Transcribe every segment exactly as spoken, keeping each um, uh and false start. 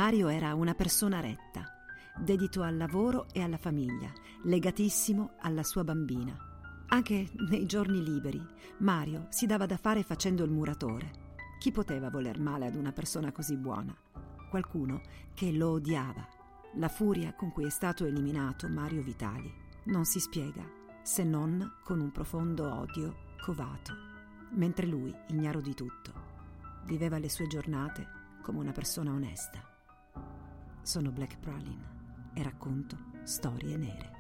Mario era una persona retta, dedito al lavoro e alla famiglia, legatissimo alla sua bambina. Anche nei giorni liberi, Mario si dava da fare facendo il muratore. Chi poteva voler male ad una persona così buona? Qualcuno che lo odiava. La furia con cui è stato eliminato Mario Vitali non si spiega, se non con un profondo odio covato, mentre lui, ignaro di tutto, viveva le sue giornate come una persona onesta. Sono Black Pralin e racconto storie nere.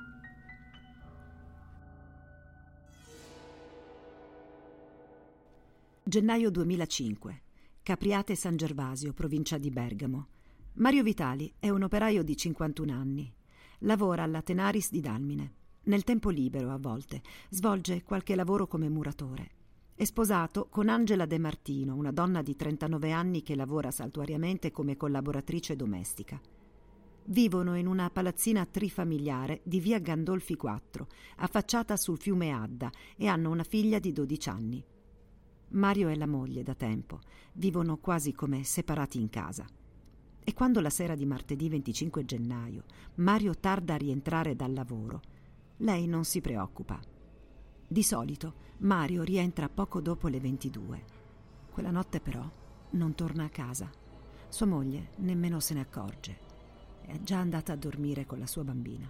Gennaio duemilacinque, Capriate San Gervasio, provincia di Bergamo. Mario Vitali è un operaio di cinquantuno anni. Lavora alla Tenaris di Dalmine. Nel tempo libero, a volte, svolge qualche lavoro come muratore. È sposato con Angela De Martino, una donna di trentanove anni che lavora saltuariamente come collaboratrice domestica. Vivono in una palazzina trifamiliare di via Gandolfi quattro, affacciata sul fiume Adda, e hanno una figlia di dodici anni. Mario e la moglie da tempo vivono quasi come separati in casa. E quando la sera di martedì venticinque gennaio Mario tarda a rientrare dal lavoro, lei non si preoccupa. Di solito Mario rientra poco dopo le ventidue. Quella notte però non torna a casa. Sua moglie nemmeno se ne accorge. È già andata a dormire con la sua bambina.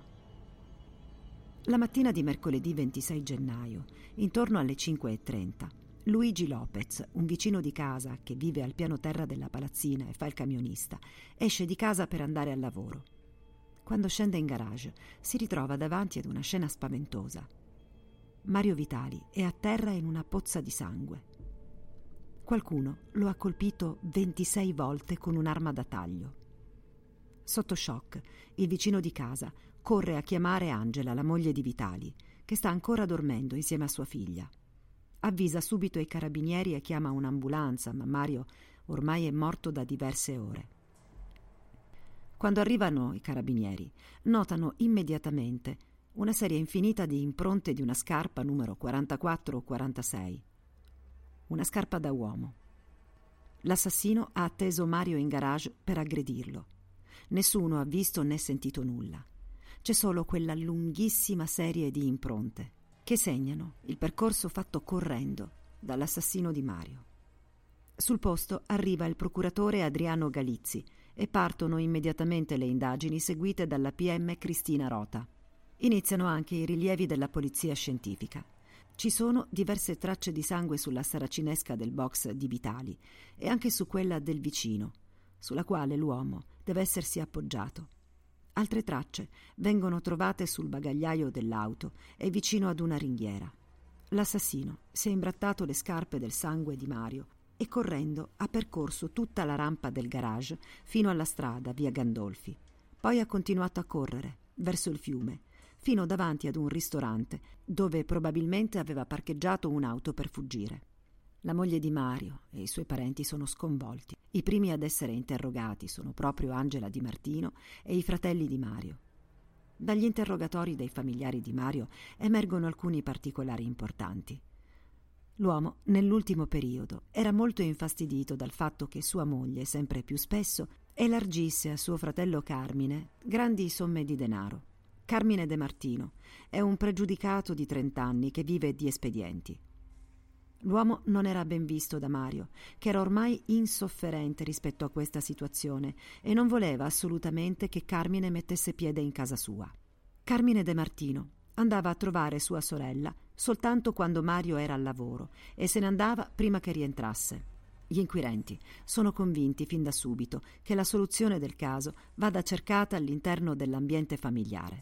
La mattina di mercoledì ventisei gennaio, intorno alle cinque e trenta, Luigi Lopez, un vicino di casa che vive al piano terra della palazzina e fa il camionista, esce di casa per andare al lavoro. Quando scende in garage si ritrova davanti ad una scena spaventosa. Mario Vitali è a terra in una pozza di sangue. Qualcuno lo ha colpito ventisei volte con un'arma da taglio. Sotto shock, il vicino di casa corre a chiamare Angela, la moglie di Vitali, che sta ancora dormendo insieme a sua figlia. Avvisa subito i carabinieri e chiama un'ambulanza, ma Mario ormai è morto da diverse ore. Quando arrivano i carabinieri, notano immediatamente una serie infinita di impronte di una scarpa numero quarantaquattro o quarantasei. Una scarpa da uomo. L'assassino ha atteso Mario in garage per aggredirlo. Nessuno ha visto né sentito nulla. C'è solo quella lunghissima serie di impronte che segnano il percorso fatto correndo dall'assassino di Mario. Sul posto arriva il procuratore Adriano Galizzi e partono immediatamente le indagini seguite dalla P M Cristina Rota. Iniziano anche i rilievi della polizia scientifica. Ci sono diverse tracce di sangue sulla saracinesca del box di Vitali e anche su quella del vicino, sulla quale l'uomo deve essersi appoggiato. Altre tracce vengono trovate sul bagagliaio dell'auto e vicino ad una ringhiera. L'assassino si è imbrattato le scarpe del sangue di Mario e correndo ha percorso tutta la rampa del garage fino alla strada via Gandolfi. Poi ha continuato a correre verso il fiume fino davanti ad un ristorante dove probabilmente aveva parcheggiato un'auto per fuggire. La moglie di Mario e i suoi parenti sono sconvolti. I primi ad essere interrogati sono proprio Angela Di Martino e i fratelli di Mario. Dagli interrogatori dei familiari di Mario emergono alcuni particolari importanti. L'uomo, nell'ultimo periodo, era molto infastidito dal fatto che sua moglie, sempre più spesso, elargisse a suo fratello Carmine grandi somme di denaro. Carmine De Martino è un pregiudicato di trent'anni che vive di espedienti. L'uomo non era ben visto da Mario, che era ormai insofferente rispetto a questa situazione e non voleva assolutamente che Carmine mettesse piede in casa sua. Carmine De Martino andava a trovare sua sorella soltanto quando Mario era al lavoro e se ne andava prima che rientrasse. Gli inquirenti sono convinti fin da subito che la soluzione del caso vada cercata all'interno dell'ambiente familiare.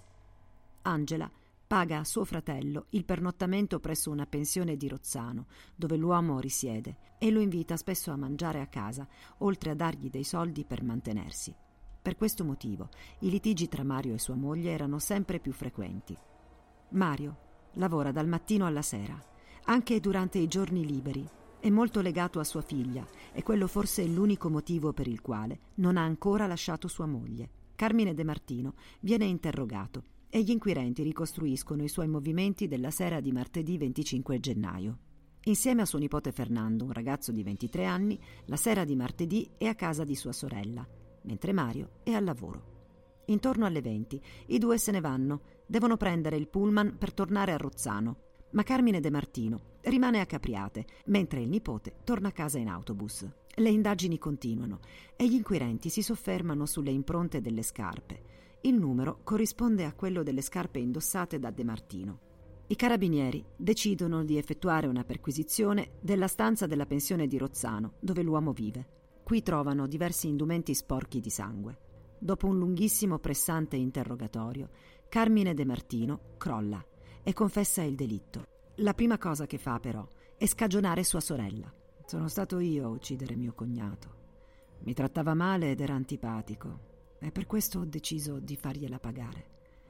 Angela paga a suo fratello il pernottamento presso una pensione di Rozzano, dove l'uomo risiede, e lo invita spesso a mangiare a casa, oltre a dargli dei soldi per mantenersi. Per questo motivo, i litigi tra Mario e sua moglie erano sempre più frequenti. Mario lavora dal mattino alla sera, anche durante i giorni liberi. È molto legato a sua figlia e quello forse è l'unico motivo per il quale non ha ancora lasciato sua moglie. Carmine De Martino viene interrogato e gli inquirenti ricostruiscono i suoi movimenti della sera di martedì venticinque gennaio. Insieme a suo nipote Fernando, un ragazzo di ventitré anni, la sera di martedì è a casa di sua sorella. mentre Mario è al lavoro. Intorno alle venti i due se ne vanno, devono prendere il pullman per tornare a Rozzano, ma Carmine De Martino rimane a Capriate, mentre il nipote torna a casa in autobus. Le indagini continuano e gli inquirenti si soffermano sulle impronte delle scarpe. Il numero corrisponde a quello delle scarpe indossate da De Martino. I carabinieri decidono di effettuare una perquisizione della stanza della pensione di Rozzano, dove l'uomo vive. Qui trovano diversi indumenti sporchi di sangue. Dopo un lunghissimo pressante interrogatorio, Carmine De Martino crolla e confessa il delitto. La prima cosa che fa, però, è scagionare sua sorella. Sono stato io a uccidere mio cognato. Mi trattava male ed era antipatico, e per questo ho deciso di fargliela pagare.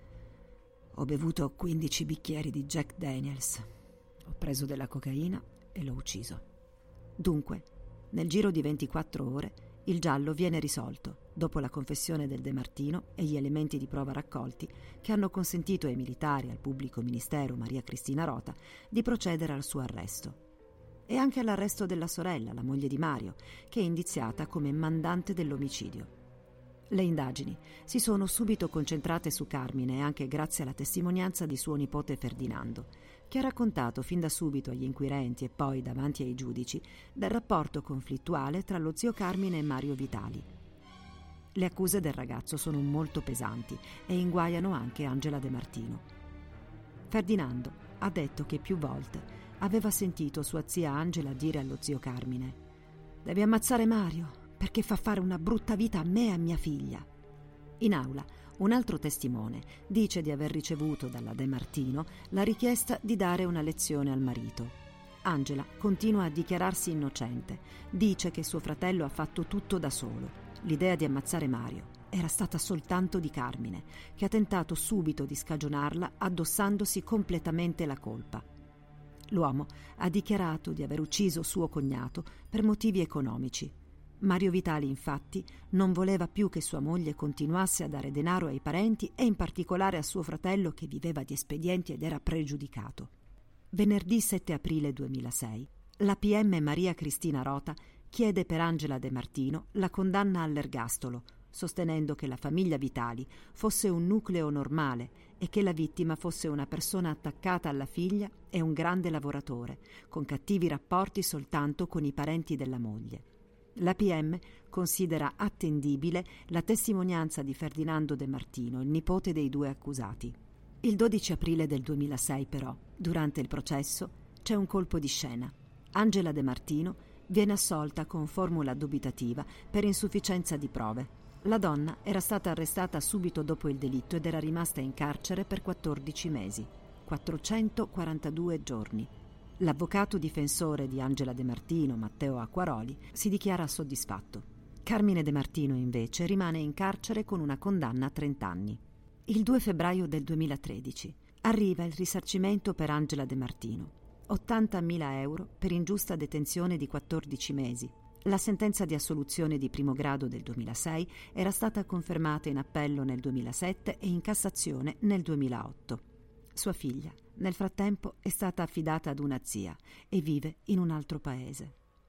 Ho bevuto quindici bicchieri di Jack Daniels, ho preso della cocaina e l'ho ucciso. Dunque, nel giro di ventiquattro ore, il giallo viene risolto, dopo la confessione del De Martino e gli elementi di prova raccolti che hanno consentito ai militari e al pubblico ministero Maria Cristina Rota di procedere al suo arresto. E anche all'arresto della sorella, la moglie di Mario, che è indiziata come mandante dell'omicidio. Le indagini si sono subito concentrate su Carmine, anche grazie alla testimonianza di suo nipote Ferdinando, che ha raccontato fin da subito agli inquirenti e poi davanti ai giudici del rapporto conflittuale tra lo zio Carmine e Mario Vitali. Le accuse del ragazzo sono molto pesanti e inguaiano anche Angela De Martino. Ferdinando ha detto che più volte aveva sentito sua zia Angela dire allo zio Carmine: «Devi ammazzare Mario, perché fa fare una brutta vita a me e a mia figlia». In aula, un altro testimone dice di aver ricevuto dalla De Martino la richiesta di dare una lezione al marito. Angela continua a dichiararsi innocente, dice che suo fratello ha fatto tutto da solo. L'idea di ammazzare Mario era stata soltanto di Carmine, che ha tentato subito di scagionarla addossandosi completamente la colpa. L'uomo ha dichiarato di aver ucciso suo cognato per motivi economici. Mario Vitali, infatti, non voleva più che sua moglie continuasse a dare denaro ai parenti e in particolare a suo fratello, che viveva di espedienti ed era pregiudicato. Venerdì sette aprile duemilasei, la P M Maria Cristina Rota chiede per Angela De Martino la condanna all'ergastolo, sostenendo che la famiglia Vitali fosse un nucleo normale e che la vittima fosse una persona attaccata alla figlia e un grande lavoratore, con cattivi rapporti soltanto con i parenti della moglie. La P M considera attendibile la testimonianza di Ferdinando De Martino, il nipote dei due accusati. Il dodici aprile del duemilasei, però, durante il processo, c'è un colpo di scena. Angela De Martino viene assolta con formula dubitativa per insufficienza di prove. La donna era stata arrestata subito dopo il delitto ed era rimasta in carcere per quattordici mesi, quattrocentoquarantadue giorni. L'avvocato difensore di Angela De Martino, Matteo Acquaroli, si dichiara soddisfatto. Carmine De Martino, invece, rimane in carcere con una condanna a trenta anni. Il due febbraio del duemilatredici arriva il risarcimento per Angela De Martino, ottantamila euro per ingiusta detenzione di quattordici mesi. La sentenza di assoluzione di primo grado del duemilasei era stata confermata in appello nel duemilasette e in Cassazione nel duemilaotto. Sua figlia, nel frattempo, è stata affidata ad una zia e vive in un altro paese.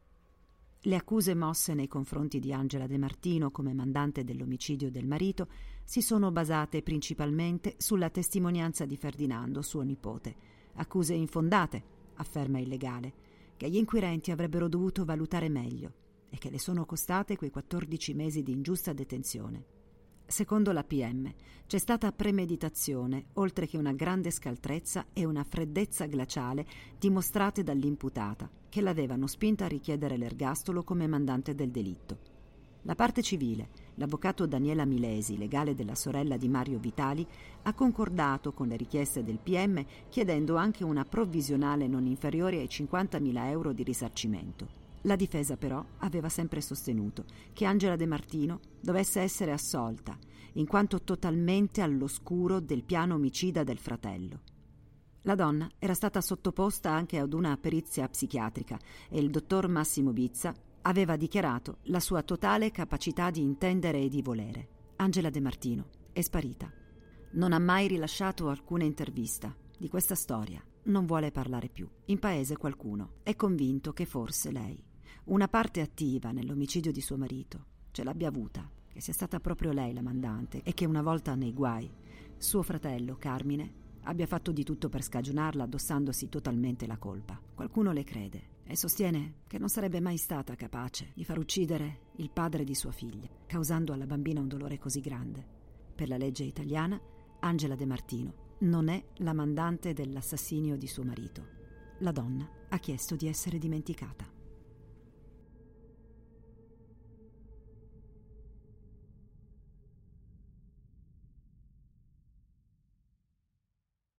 Le accuse mosse nei confronti di Angela De Martino come mandante dell'omicidio del marito si sono basate principalmente sulla testimonianza di Ferdinando, suo nipote. Accuse infondate, afferma il legale, che gli inquirenti avrebbero dovuto valutare meglio e che le sono costate quei quattordici mesi di ingiusta detenzione. Secondo la P M c'è stata premeditazione, oltre che una grande scaltrezza e una freddezza glaciale dimostrate dall'imputata, che l'avevano spinta a richiedere l'ergastolo come mandante del delitto. La parte civile, l'avvocato Daniela Milesi, legale della sorella di Mario Vitali, ha concordato con le richieste del P M chiedendo anche una provvisionale non inferiore ai cinquantamila euro di risarcimento. La difesa però aveva sempre sostenuto che Angela De Martino dovesse essere assolta, in quanto totalmente all'oscuro del piano omicida del fratello. La donna era stata sottoposta anche ad una perizia psichiatrica e il dottor Massimo Bizza aveva dichiarato la sua totale capacità di intendere e di volere. Angela De Martino è sparita. Non ha mai rilasciato alcuna intervista. Di questa storia non vuole parlare più. In paese qualcuno è convinto che forse lei, una parte attiva nell'omicidio di suo marito, ce l'abbia avuta, che sia stata proprio lei la mandante e che una volta nei guai suo fratello, Carmine, abbia fatto di tutto per scagionarla addossandosi totalmente la colpa. Qualcuno le crede e sostiene che non sarebbe mai stata capace di far uccidere il padre di sua figlia, causando alla bambina un dolore così grande. Per la legge italiana, Angela De Martino non è la mandante dell'assassinio di suo marito. La donna ha chiesto di essere dimenticata.